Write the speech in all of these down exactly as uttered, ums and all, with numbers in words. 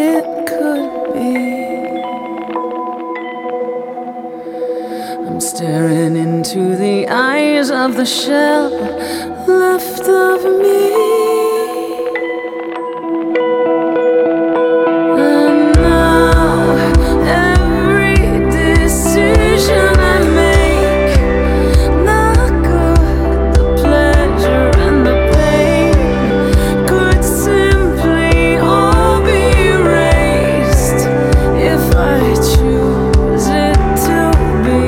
it could be. I'm staring into the eyes of the shell left of me. And now every decision I make, the good, the pleasure and the pain, could simply all be erased if I choose it to be.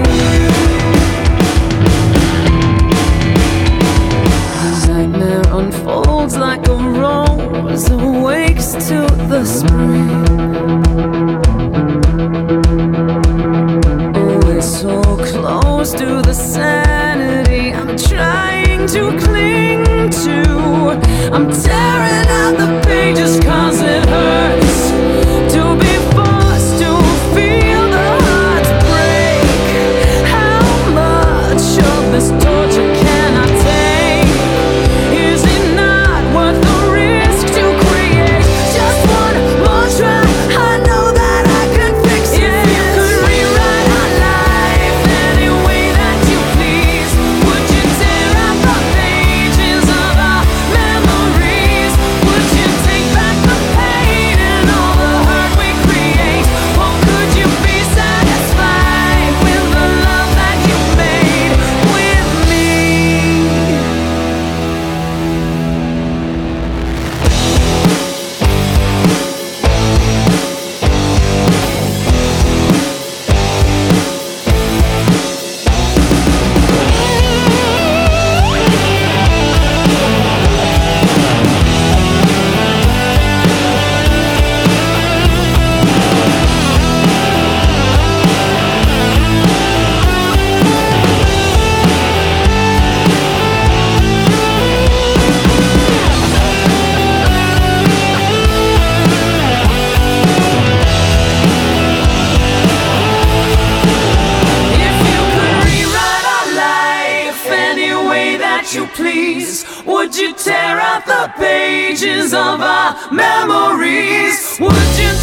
The nightmare unfolds like a rose awakes to the spring. Oh, it's so close to the sanity I'm trying to cling to. I'm tearing out the pages 'cause it hurts to be forced to feel the heart break. How much of this torture can I take? Is it not worth the risk to create just one more try? I know that I can fix it. If you could rewrite our life any way that you please, would you tear out the pages of our memories? Would you take back the pain and all the hurt we create? Or could you be satisfied with the love that you made with me? If you could rewrite our life any way that you please, would you tear out the pages of our memories? Would you